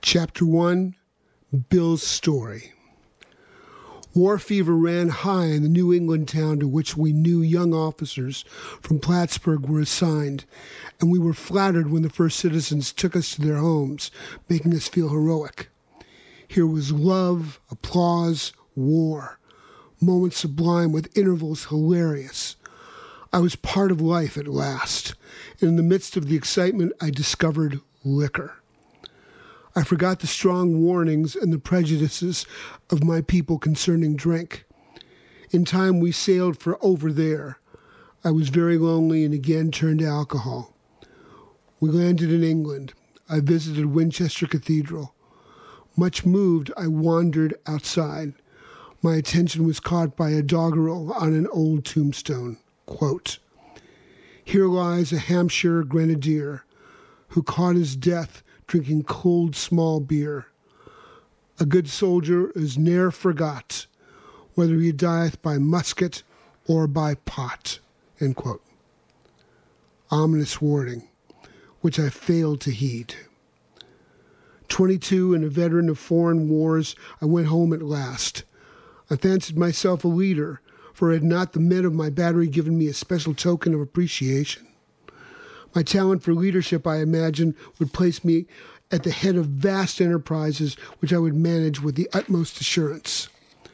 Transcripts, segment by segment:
Chapter 1, Bill's Story. War fever ran high in the New England town to which we new young officers from Plattsburgh were assigned, and we were flattered when the first citizens took us to their homes, making us feel heroic. Here was love, applause, war, moments sublime with intervals hilarious. I was part of life at last, and in the midst of the excitement I discovered liquor. I forgot the strong warnings and the prejudices of my people concerning drink. In time, we sailed for over there. I was very lonely and again turned to alcohol. We landed in England. I visited Winchester Cathedral. Much moved, I wandered outside. My attention was caught by a doggerel on an old tombstone. Quote, "Here lies a Hampshire grenadier who caught his death drinking cold small beer. A good soldier is ne'er forgot, whether he dieth by musket or by pot." End quote. Ominous warning, which I failed to heed. 22 and a veteran of foreign wars, I went home at last. I fancied myself a leader, for had not the men of my battery given me a special token of appreciation. My talent for leadership, I imagined, would place me at the head of vast enterprises which I would manage with the utmost assurance.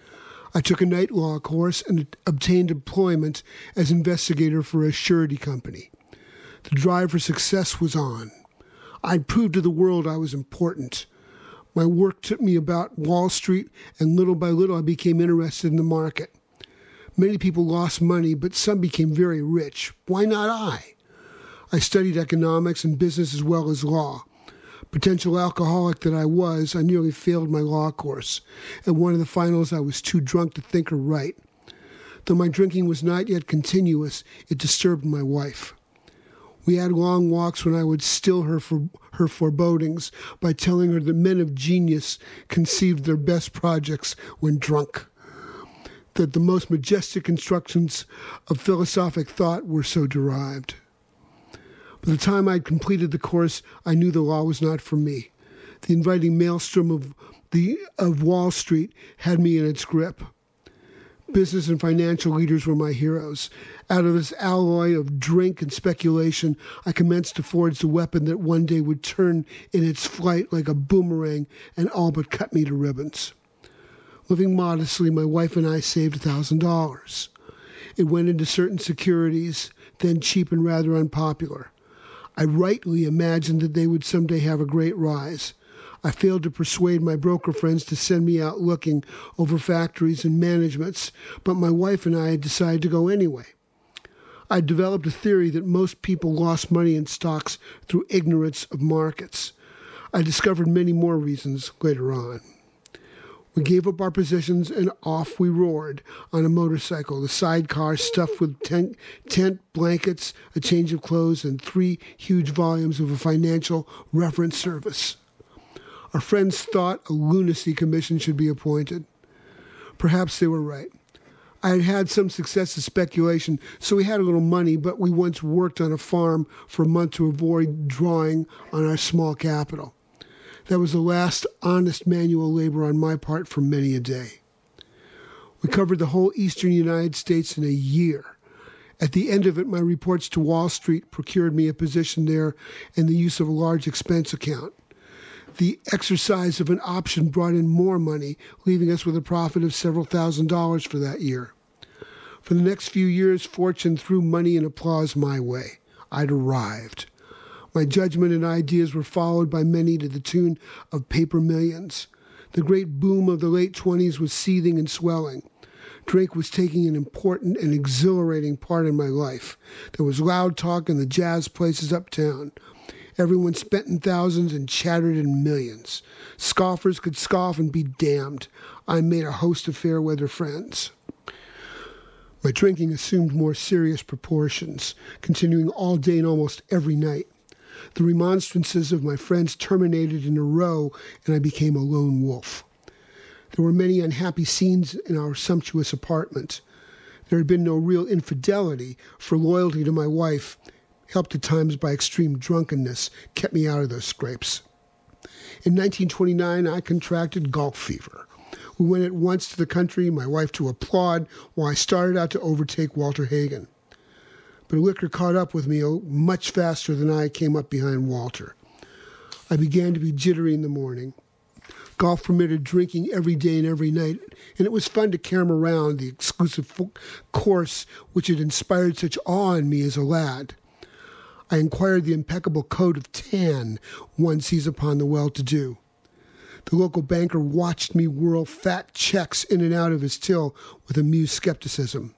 I took a night law course and obtained employment as investigator for a surety company. The drive for success was on. I'd proved to the world I was important. My work took me about Wall Street, and little by little I became interested in the market. Many people lost money, but some became very rich. Why not I? I studied economics and business as well as law. Potential alcoholic that I was, I nearly failed my law course. At one of the finals, I was too drunk to think or write. Though my drinking was not yet continuous, it disturbed my wife. We had long walks when I would still her forebodings by telling her that men of genius conceived their best projects when drunk, that the most majestic constructions of philosophic thought were so derived. By the time I'd completed the course, I knew the law was not for me. The inviting maelstrom of Wall Street had me in its grip. Business and financial leaders were my heroes. Out of this alloy of drink and speculation, I commenced to forge the weapon that one day would turn in its flight like a boomerang and all but cut me to ribbons. Living modestly, my wife and I saved $1,000. It went into certain securities, then cheap and rather unpopular. I rightly imagined that they would someday have a great rise. I failed to persuade my broker friends to send me out looking over factories and managements, but my wife and I had decided to go anyway. I developed a theory that most people lost money in stocks through ignorance of markets. I discovered many more reasons later on. We gave up our positions and off we roared on a motorcycle, the sidecar stuffed with tent, blankets, a change of clothes, and 3 huge volumes of a financial reference service. Our friends thought a lunacy commission should be appointed. Perhaps they were right. I had had some success in speculation, so we had a little money, but we once worked on a farm for a month to avoid drawing on our small capital. That was the last honest manual labor on my part for many a day. We covered the whole eastern United States in a year. At the end of it, my reports to Wall Street procured me a position there and the use of a large expense account. The exercise of an option brought in more money, leaving us with a profit of several $1,000s for that year. For the next few years, fortune threw money and applause my way. I'd arrived. My judgment and ideas were followed by many to the tune of paper millions. The great boom of the late 20s was seething and swelling. Drink was taking an important and exhilarating part in my life. There was loud talk in the jazz places uptown. Everyone spent in thousands and chattered in millions. Scoffers could scoff and be damned. I made a host of fair weather friends. My drinking assumed more serious proportions, continuing all day and almost every night. The remonstrances of my friends terminated in a row, and I became a lone wolf. There were many unhappy scenes in our sumptuous apartment. There had been no real infidelity, for loyalty to my wife, helped at times by extreme drunkenness, kept me out of those scrapes. In 1929, I contracted golf fever. We went at once to the country, my wife to applaud, while I started out to overtake Walter Hagen. But liquor caught up with me much faster than I came up behind Walter. I began to be jittery in the morning. Golf permitted drinking every day and every night, and it was fun to carry around the exclusive course which had inspired such awe in me as a lad. I inquired the impeccable code of tan one sees upon the well-to-do. The local banker watched me whirl fat checks in and out of his till with amused skepticism.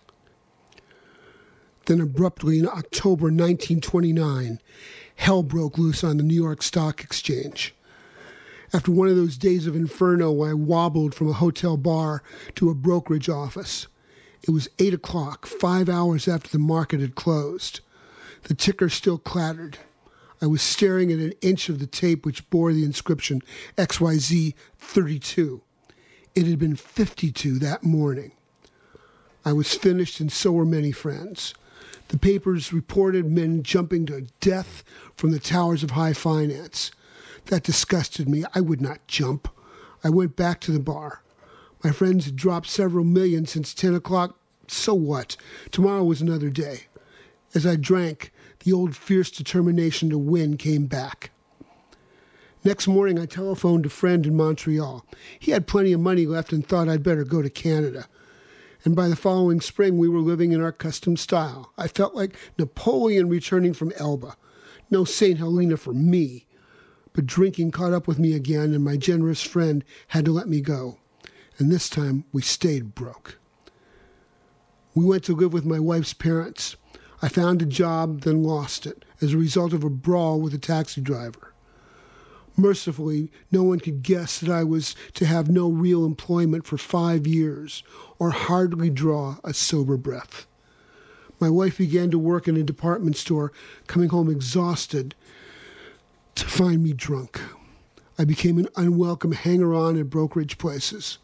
Then abruptly in October 1929, hell broke loose on the New York Stock Exchange. After one of those days of inferno, I wobbled from a hotel bar to a brokerage office. It was 8 o'clock, 5 hours after the market had closed. The ticker still clattered. I was staring at an inch of the tape which bore the inscription XYZ 32. It had been 52 that morning. I was finished, and so were many friends. The papers reported men jumping to death from the towers of high finance. That disgusted me. I would not jump. I went back to the bar. My friends had dropped several million since 10 o'clock. So what? Tomorrow was another day. As I drank, the old fierce determination to win came back. Next morning, I telephoned a friend in Montreal. He had plenty of money left and thought I'd better go to Canada. And by the following spring, we were living in our custom style. I felt like Napoleon returning from Elba. No St. Helena for me. But drinking caught up with me again, and my generous friend had to let me go. And this time, we stayed broke. We went to live with my wife's parents. I found a job, then lost it, as a result of a brawl with a taxi driver. Mercifully, no one could guess that I was to have no real employment for 5 years, or hardly draw a sober breath. My wife began to work in a department store, coming home exhausted to find me drunk. I became an unwelcome hanger-on at brokerage places.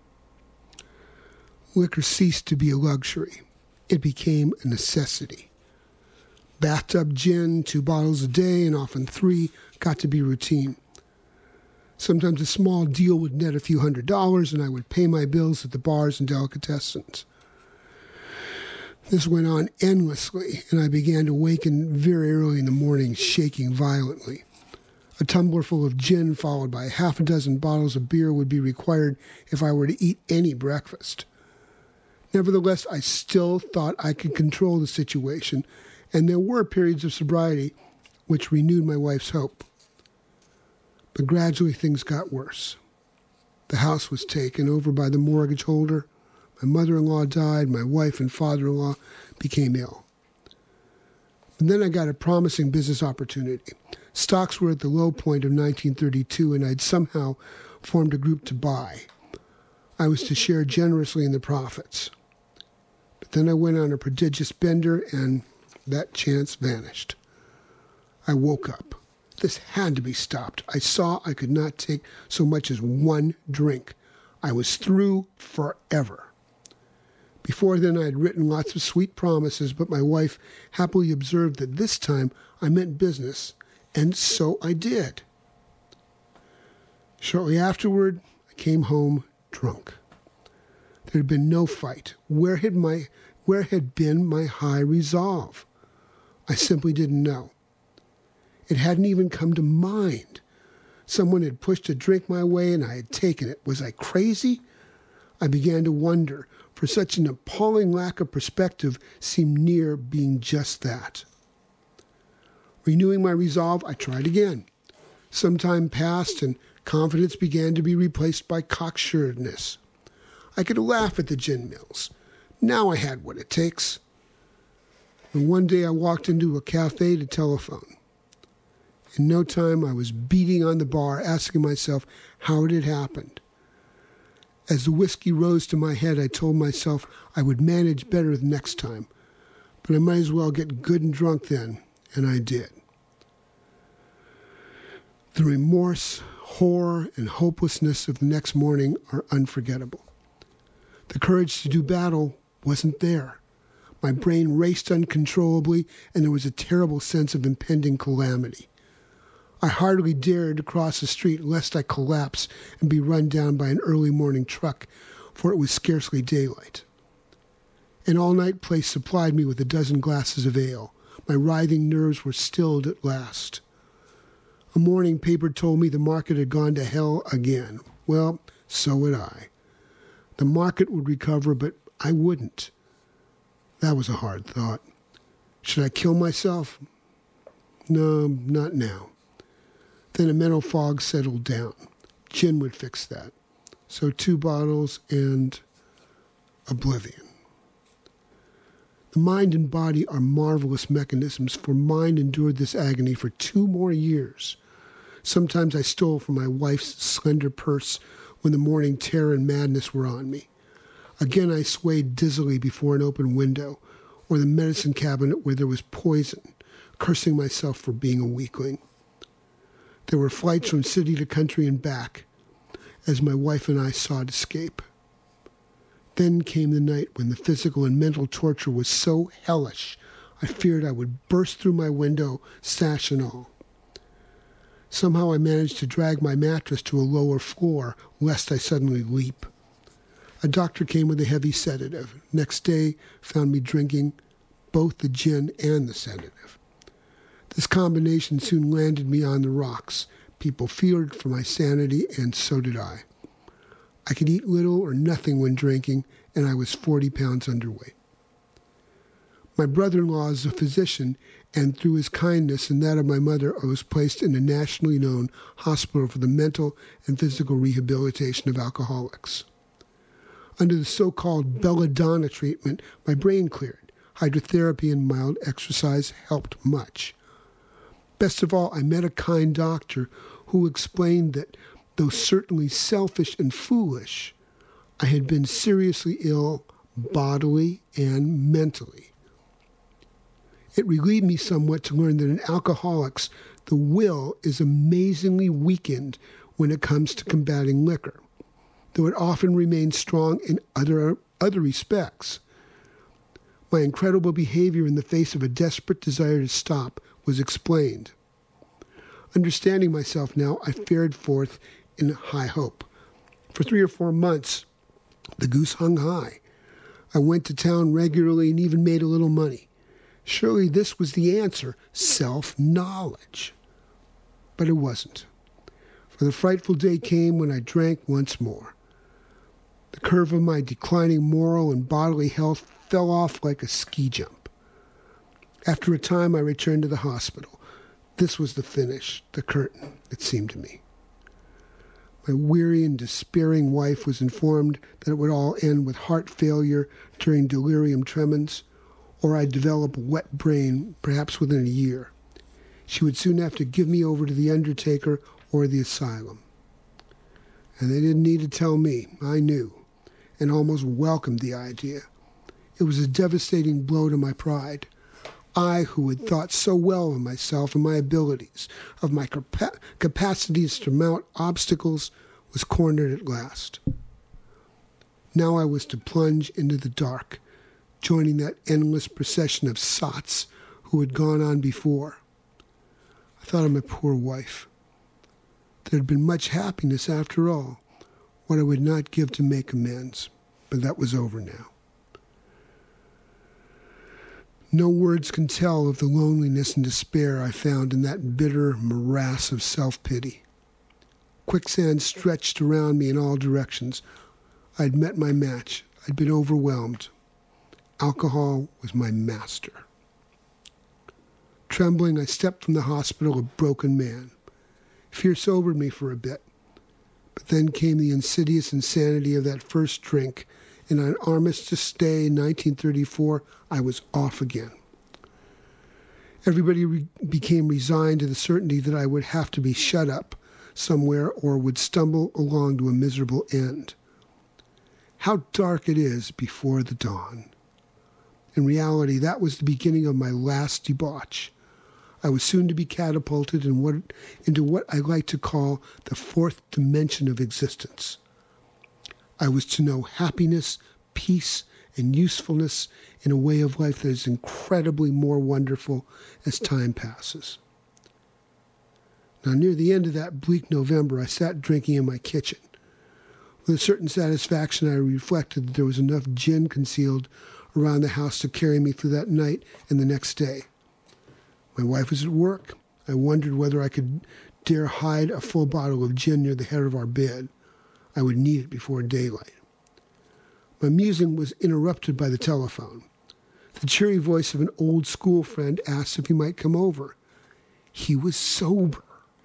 Liquor ceased to be a luxury. It became a necessity. Bathtub gin, 2 bottles a day, and often 3, got to be routine. Sometimes a small deal would net a few $100s, and I would pay my bills at the bars and delicatessens. This went on endlessly, and I began to waken very early in the morning, shaking violently. A tumbler full of gin, followed by half a dozen bottles of beer, would be required if I were to eat any breakfast. Nevertheless, I still thought I could control the situation, and there were periods of sobriety which renewed my wife's hope. But gradually things got worse. The house was taken over by the mortgage holder. My mother-in-law died. My wife and father-in-law became ill. And then I got a promising business opportunity. Stocks were at the low point of 1932, and I'd somehow formed a group to buy. I was to share generously in the profits. But then I went on a prodigious bender, and that chance vanished. I woke up. This had to be stopped. I saw I could not take so much as one drink. I was through forever. Before then, I had written lots of sweet promises, but my wife happily observed that this time I meant business, and so I did. Shortly afterward, I came home drunk. There had been no fight. Where had been my high resolve? I simply didn't know. It hadn't even come to mind. Someone had pushed a drink my way, and I had taken it. Was I crazy? I began to wonder, for such an appalling lack of perspective seemed near being just that. Renewing my resolve, I tried again. Some time passed, and confidence began to be replaced by cocksuredness. I could laugh at the gin mills. Now I had what it takes. And one day I walked into a cafe to telephone. In no time, I was beating on the bar, asking myself how it had happened. As the whiskey rose to my head, I told myself I would manage better the next time, but I might as well get good and drunk then, and I did. The remorse, horror, and hopelessness of the next morning are unforgettable. The courage to do battle wasn't there. My brain raced uncontrollably, and there was a terrible sense of impending calamity. I hardly dared to cross the street lest I collapse and be run down by an early morning truck, for it was scarcely daylight. An all-night place supplied me with a dozen glasses of ale. My writhing nerves were stilled at last. A morning paper told me the market had gone to hell again. Well, so would I. The market would recover, but I wouldn't. That was a hard thought. Should I kill myself? No, not now. Then a mental fog settled down. Gin would fix that. So 2 bottles and oblivion. The mind and body are marvelous mechanisms, for mine endured this agony for 2 more years. Sometimes I stole from my wife's slender purse when the morning terror and madness were on me. Again I swayed dizzily before an open window, or the medicine cabinet where there was poison, cursing myself for being a weakling. There were flights from city to country and back, as my wife and I sought escape. Then came the night when the physical and mental torture was so hellish, I feared I would burst through my window, sash and all. Somehow I managed to drag my mattress to a lower floor, lest I suddenly leap. A doctor came with a heavy sedative. Next day found me drinking both the gin and the sedative. This combination soon landed me on the rocks. People feared for my sanity, and so did I. I could eat little or nothing when drinking, and I was 40 pounds underweight. My brother-in-law is a physician, and through his kindness and that of my mother, I was placed in a nationally known hospital for the mental and physical rehabilitation of alcoholics. Under the so-called belladonna treatment, my brain cleared. Hydrotherapy and mild exercise helped much. Best of all, I met a kind doctor who explained that, though certainly selfish and foolish, I had been seriously ill bodily and mentally. It relieved me somewhat to learn that in alcoholics, the will is amazingly weakened when it comes to combating liquor, though it often remains strong in other respects. My incredible behavior in the face of a desperate desire to stop was explained. Understanding myself now, I fared forth in high hope. For 3 or 4 months, the goose hung high. I went to town regularly and even made a little money. Surely this was the answer, self-knowledge. But it wasn't. For the frightful day came when I drank once more. The curve of my declining moral and bodily health fell off like a ski jump. After a time, I returned to the hospital. This was the finish, the curtain, it seemed to me. My weary and despairing wife was informed that it would all end with heart failure during delirium tremens, or I'd develop a wet brain, perhaps within a year. She would soon have to give me over to the undertaker or the asylum. And they didn't need to tell me. I knew, and almost welcomed the idea. It was a devastating blow to my pride. I, who had thought so well of myself and my abilities, of my capacities to mount obstacles, was cornered at last. Now I was to plunge into the dark, joining that endless procession of sots who had gone on before. I thought of my poor wife. There had been much happiness after all, what I would not give to make amends, but that was over now. No words can tell of the loneliness and despair I found in that bitter morass of self-pity. Quicksand stretched around me in all directions. I'd met my match. I'd been overwhelmed. Alcohol was my master. Trembling, I stepped from the hospital a broken man. Fear sobered me for a bit. But then came the insidious insanity of that first drink, and on Armistice Day in 1934, I was off again. Everybody became resigned to the certainty that I would have to be shut up somewhere or would stumble along to a miserable end. How dark it is before the dawn. In reality, that was the beginning of my last debauch. I was soon to be catapulted into what I like to call the fourth dimension of existence. I was to know happiness, peace, and usefulness in a way of life that is incredibly more wonderful as time passes. Now, near the end of that bleak November, I sat drinking in my kitchen. With a certain satisfaction, I reflected that there was enough gin concealed around the house to carry me through that night and the next day. My wife was at work. I wondered whether I could dare hide a full bottle of gin near the head of our bed. I would need it before daylight. My musing was interrupted by the telephone. The cheery voice of an old school friend asked if he might come over. He was sober.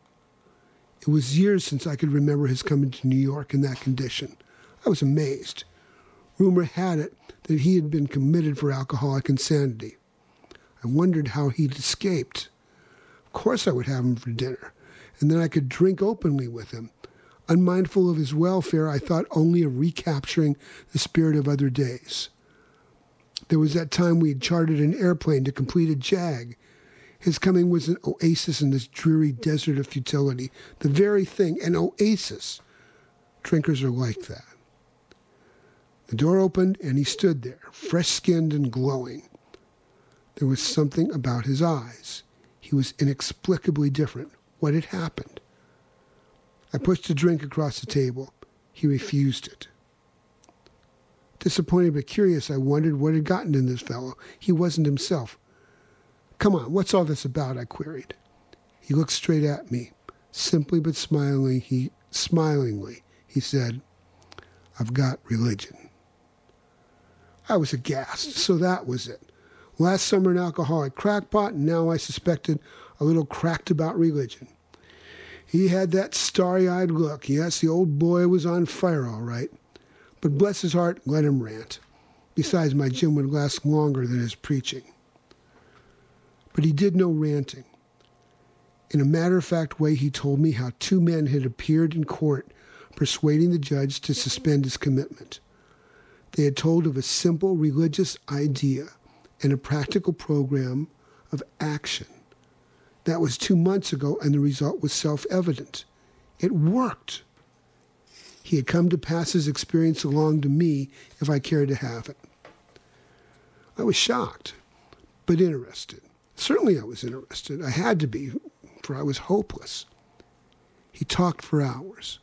It was years since I could remember his coming to New York in that condition. I was amazed. Rumor had it that he had been committed for alcoholic insanity. I wondered how he'd escaped. Of course I would have him for dinner, and then I could drink openly with him. Unmindful of his welfare, I thought only of recapturing the spirit of other days. There was that time we had chartered an airplane to complete a JAG. His coming was an oasis in this dreary desert of futility. The very thing, an oasis. Drinkers are like that. The door opened, and he stood there, fresh-skinned and glowing. There was something about his eyes. He was inexplicably different. What had happened? I pushed a drink across the table. He refused it. Disappointed but curious, I wondered what had gotten into this fellow. He wasn't himself. "Come on, what's all this about?" I queried. He looked straight at me. Simply but smilingly, he said, "I've got religion." I was aghast. So that was it. Last summer an alcoholic crackpot, and now I suspected a little cracked about religion. He had that starry-eyed look. Yes, the old boy was on fire all right. But bless his heart, let him rant. Besides, my gin would last longer than his preaching. But he did no ranting. In a matter-of-fact way, he told me how two men had appeared in court persuading the judge to suspend his commitment. They had told of a simple religious idea and a practical program of action. That was 2 months ago, and the result was self-evident. It worked. He had come to pass his experience along to me if I cared to have it. I was shocked, but interested. Certainly I was interested. I had to be, for I was hopeless. He talked for hours.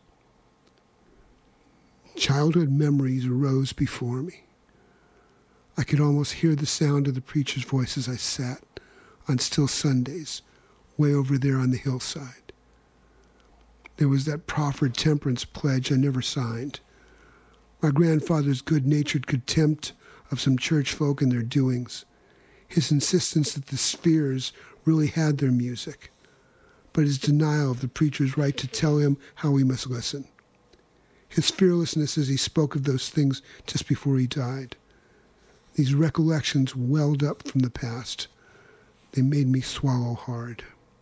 Childhood memories arose before me. I could almost hear the sound of the preacher's voice as I sat on still Sundays, way over there on the hillside. There was that proffered temperance pledge I never signed. My grandfather's good-natured contempt of some church folk and their doings. His insistence that the spheres really had their music, but his denial of the preacher's right to tell him how we must listen. His fearlessness as he spoke of those things just before he died. These recollections welled up from the past. They made me swallow hard.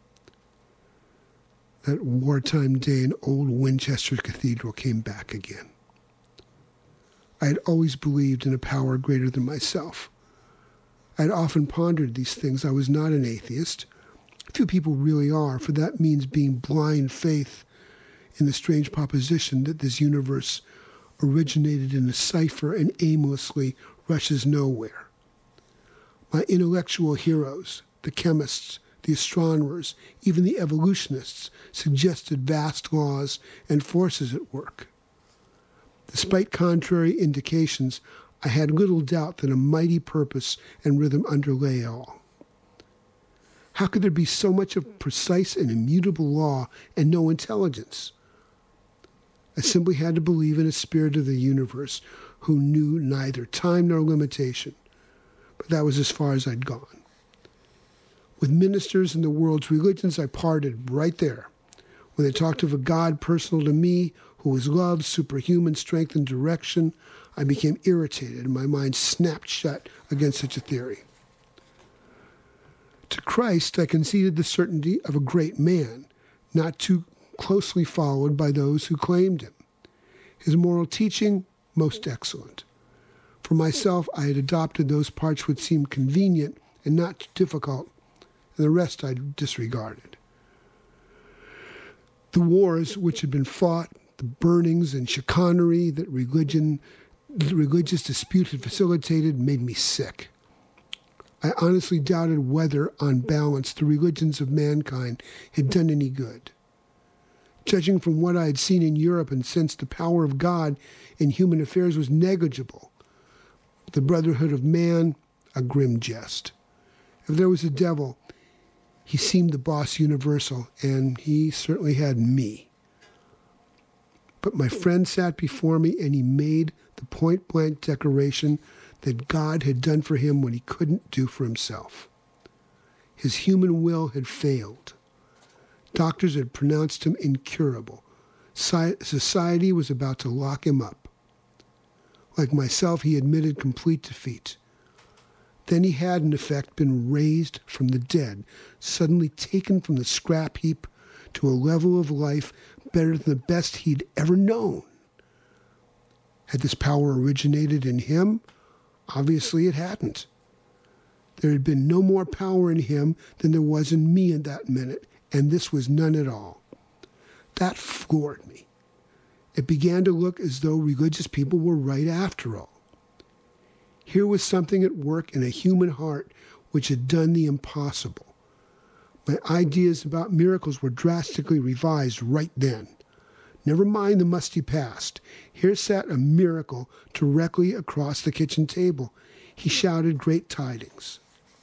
That wartime day in old Winchester Cathedral came back again. I had always believed in a power greater than myself. I had often pondered these things. I was not an atheist. Few people really are, for that means being blind faith in the strange proposition that this universe originated in a cipher and aimlessly rushes nowhere. My intellectual heroes, the chemists, the astronomers, even the evolutionists, suggested vast laws and forces at work. Despite contrary indications, I had little doubt that a mighty purpose and rhythm underlay all. How could there be so much of precise and immutable law and no intelligence? I simply had to believe in a spirit of the universe who knew neither time nor limitation. But that was as far as I'd gone. With ministers in the world's religions, I parted right there. When they talked of a God personal to me, who was love, superhuman strength, and direction, I became irritated, and my mind snapped shut against such a theory. To Christ, I conceded the certainty of a great man, not too closely followed by those who claimed him. His moral teaching, most excellent. For myself, I had adopted those parts which seemed convenient and not too difficult, and the rest I disregarded. The wars which had been fought, the burnings and chicanery that the religious dispute had facilitated made me sick. I honestly doubted whether, on balance, the religions of mankind had done any good. Judging from what I had seen in Europe and sensed, the power of God in human affairs was negligible. The brotherhood of man, a grim jest. If there was a devil, he seemed the boss universal, and he certainly had me. But my friend sat before me, and he made the point-blank declaration that God had done for him what he couldn't do for himself. His human will had failed. Doctors had pronounced him incurable. Society was about to lock him up. Like myself, he admitted complete defeat. Then he had, in effect, been raised from the dead, suddenly taken from the scrap heap to a level of life better than the best he'd ever known. Had this power originated in him? Obviously it hadn't. There had been no more power in him than there was in me in that minute, and this was none at all. That floored me. It began to look as though religious people were right after all. Here was something at work in a human heart which had done the impossible. My ideas about miracles were drastically revised right then. Never mind the musty past. Here sat a miracle directly across the kitchen table. He shouted great tidings.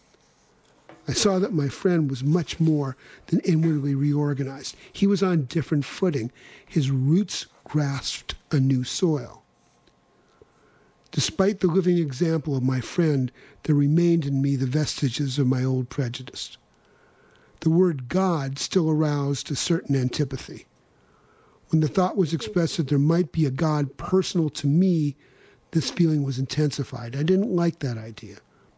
I saw that my friend was much more than inwardly reorganized. He was on different footing. His roots grasped a new soil. Despite the living example of my friend, there remained in me the vestiges of my old prejudice. The word God still aroused a certain antipathy. When the thought was expressed that there might be a God personal to me, this feeling was intensified. I didn't like that idea.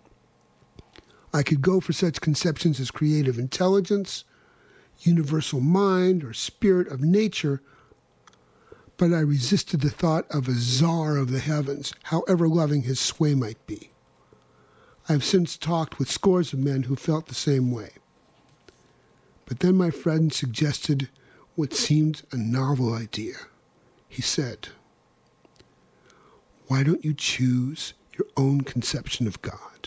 I could go for such conceptions as creative intelligence, universal mind, or spirit of nature, but I resisted the thought of a czar of the heavens, however loving his sway might be. I have since talked with scores of men who felt the same way. But then my friend suggested what seemed a novel idea. He said, "Why don't you choose your own conception of God?"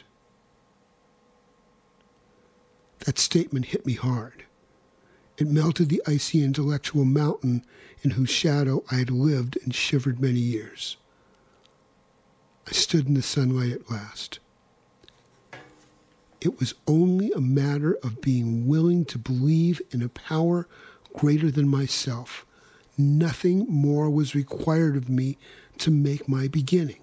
That statement hit me hard. It melted the icy intellectual mountain in whose shadow I had lived and shivered many years. I stood in the sunlight at last. It was only a matter of being willing to believe in a power greater than myself. Nothing more was required of me to make my beginning.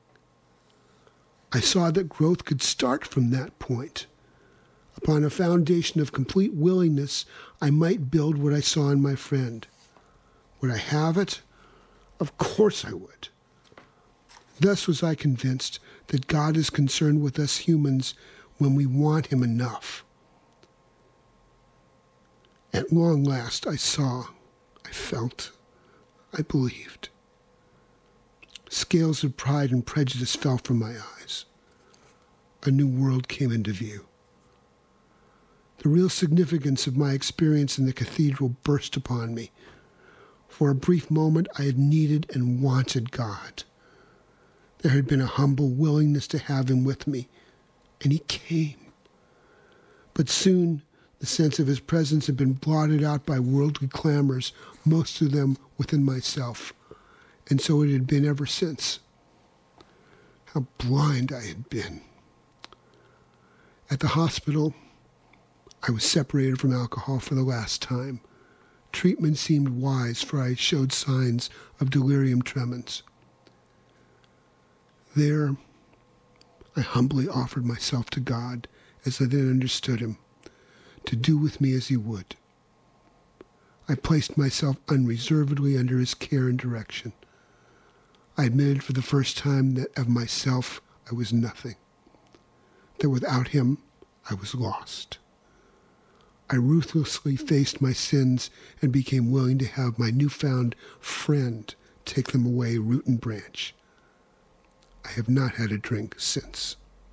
I saw that growth could start from that point. Upon a foundation of complete willingness, I might build what I saw in my friend. Would I have it? Of course I would. Thus was I convinced that God is concerned with us humans when we want him enough. At long last, I saw, I felt, I believed. Scales of pride and prejudice fell from my eyes. A new world came into view. The real significance of my experience in the cathedral burst upon me. For a brief moment, I had needed and wanted God. There had been a humble willingness to have him with me, and he came. But soon, the sense of his presence had been blotted out by worldly clamors, most of them within myself, and so it had been ever since. How blind I had been. At the hospital, I was separated from alcohol for the last time. Treatment seemed wise, for I showed signs of delirium tremens. There, I humbly offered myself to God, as I then understood him, to do with me as he would. I placed myself unreservedly under his care and direction. I admitted for the first time that of myself I was nothing, that without him I was lost. I ruthlessly faced my sins and became willing to have my newfound friend take them away root and branch. I have not had a drink since.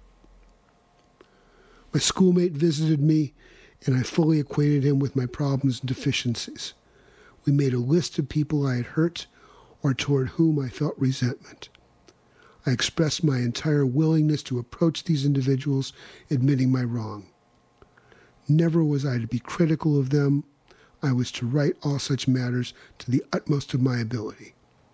My schoolmate visited me, and I fully acquainted him with my problems and deficiencies. We made a list of people I had hurt or toward whom I felt resentment. I expressed my entire willingness to approach these individuals, admitting my wrong. Never was I to be critical of them. I was to right all such matters to the utmost of my ability.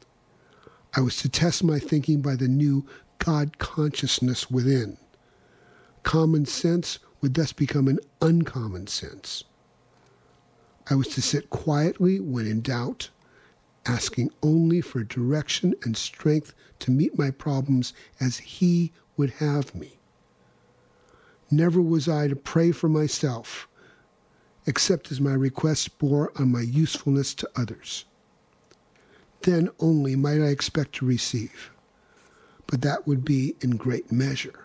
I was to test my thinking by the new God consciousness within. Common sense would thus become an uncommon sense. I was to sit quietly when in doubt, asking only for direction and strength to meet my problems as He would have me. Never was I to pray for myself, except as my requests bore on my usefulness to others. Then only might I expect to receive, but that would be in great measure.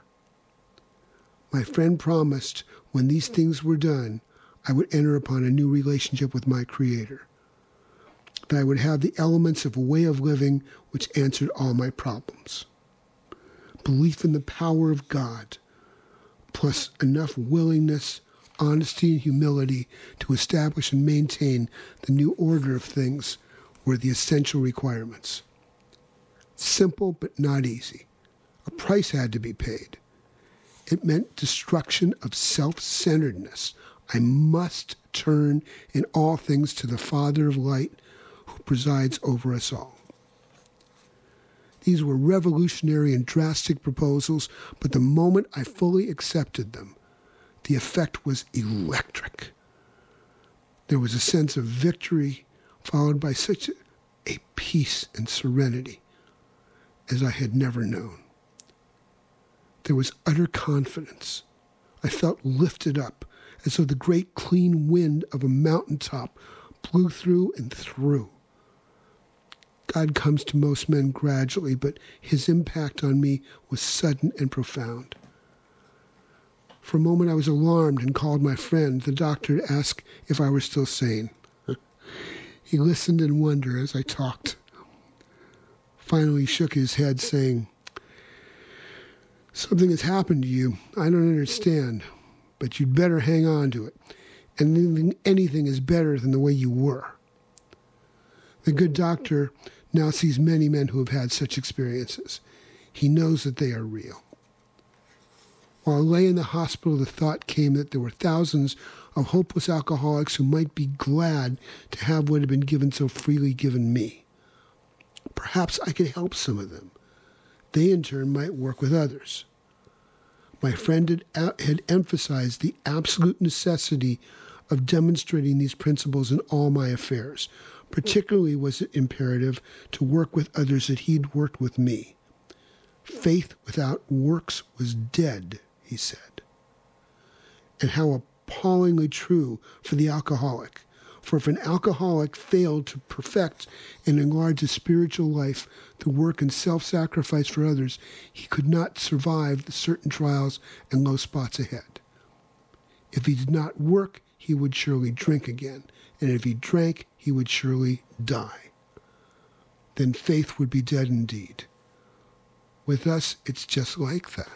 My friend promised when these things were done, I would enter upon a new relationship with my Creator, that I would have the elements of a way of living which answered all my problems. Belief in the power of God, plus enough willingness, honesty, and humility to establish and maintain the new order of things were the essential requirements. Simple but not easy. A price had to be paid. It meant destruction of self-centeredness. I must turn in all things to the Father of light who presides over us all. These were revolutionary and drastic proposals, but the moment I fully accepted them, the effect was electric. There was a sense of victory followed by such a peace and serenity as I had never known. There was utter confidence. I felt lifted up as though the great clean wind of a mountaintop blew through and through. God comes to most men gradually, but His impact on me was sudden and profound. For a moment I was alarmed and called my friend, the doctor, to ask if I were still sane. He listened in wonder as I talked. Finally, he shook his head, saying, "Something has happened to you. I don't understand, but you'd better hang on to it. And anything is better than the way you were." The good doctor now sees many men who have had such experiences. He knows that they are real. While I lay in the hospital, the thought came that there were thousands of hopeless alcoholics who might be glad to have what had been given so freely given me. Perhaps I could help some of them. They, in turn, might work with others. My friend had emphasized the absolute necessity of demonstrating these principles in all my affairs. Particularly was it imperative to work with others that he'd worked with me. Faith without works was dead, he said. And how appallingly true for the alcoholic. For if an alcoholic failed to perfect and enlarge his spiritual life through work and self-sacrifice for others, he could not survive the certain trials and low spots ahead. If he did not work, he would surely drink again. And if he drank, he would surely die. Then faith would be dead indeed. With us, it's just like that.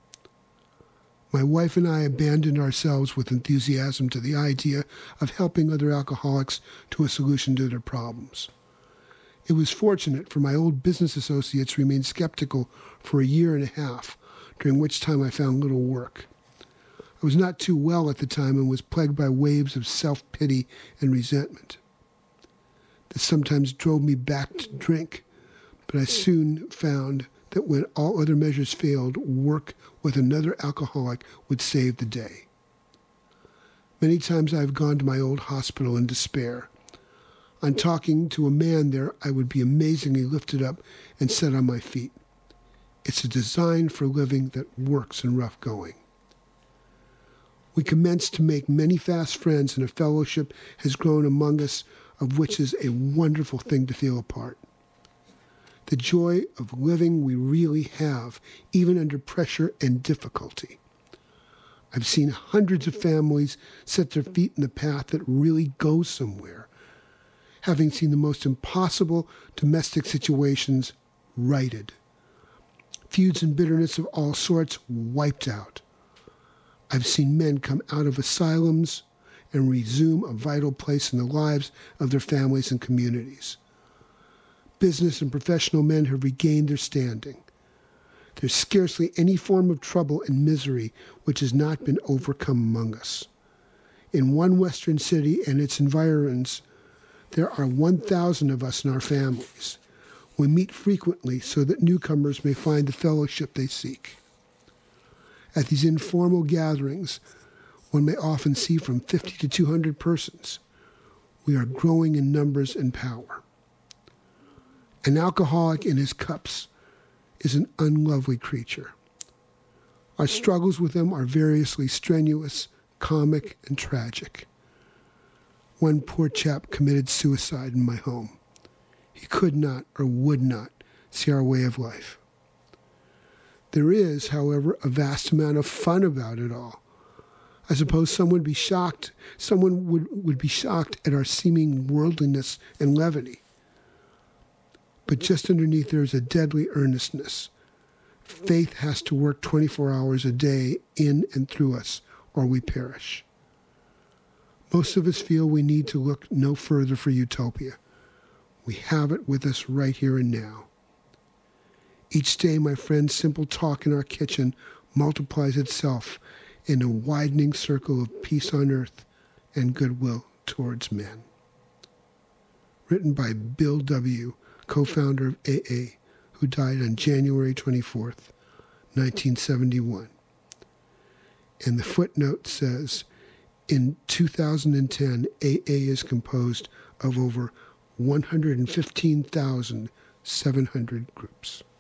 My wife and I abandoned ourselves with enthusiasm to the idea of helping other alcoholics to a solution to their problems. It was fortunate, for my old business associates remained skeptical for a year and a half, during which time I found little work. I was not too well at the time and was plagued by waves of self-pity and resentment. This sometimes drove me back to drink, but I soon found that when all other measures failed, work with another alcoholic would save the day. Many times I have gone to my old hospital in despair. On talking to a man there, I would be amazingly lifted up and set on my feet. It's a design for living that works in rough going. We commenced to make many fast friends, and a fellowship has grown among us, of which is a wonderful thing to feel a part. The joy of living we really have, even under pressure and difficulty. I've seen hundreds of families set their feet in the path that really goes somewhere, having seen the most impossible domestic situations righted, feuds and bitterness of all sorts wiped out. I've seen men come out of asylums and resume a vital place in the lives of their families and communities. Business and professional men have regained their standing. There's scarcely any form of trouble and misery which has not been overcome among us. In one Western city and its environs, there are 1,000 of us in our families. We meet frequently so that newcomers may find the fellowship they seek. At these informal gatherings, one may often see from 50 to 200 persons. We are growing in numbers and power. An alcoholic in his cups is an unlovely creature. Our struggles with them are variously strenuous, comic, and tragic. One poor chap committed suicide in my home. He could not or would not see our way of life. There is, however, a vast amount of fun about it all. I suppose someone would be shocked at our seeming worldliness and levity. But just underneath there is a deadly earnestness. Faith has to work 24 hours a day in and through us, or we perish. Most of us feel we need to look no further for utopia. We have it with us right here and now. Each day, my friend's simple talk in our kitchen multiplies itself in a widening circle of peace on earth and goodwill towards men. Written by Bill W., co-founder of AA, who died on January 24th, 1971. And the footnote says, in 2010, AA is composed of over 115,700 groups.